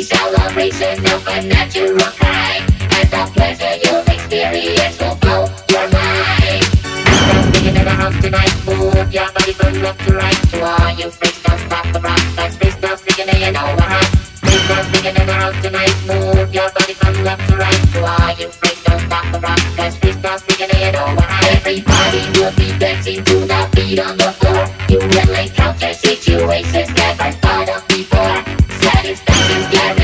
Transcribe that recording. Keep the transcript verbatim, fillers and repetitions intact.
celebration of a natural high, and the pleasure you'll experience will blow your mind. Crystals singing in the house tonight, move your body from left to right. To all you freaks, don't stop the rock, cause crystals singing and you know we're hot. Crystals singing in the house tonight, move your body from left to right. To all you freaks, don't stop the rock, cause crystals singing and you know we're hot. Everybody will be dancing to the beat on the floor. You will encounter situations never thought of before. Satisfaction's guaranteed.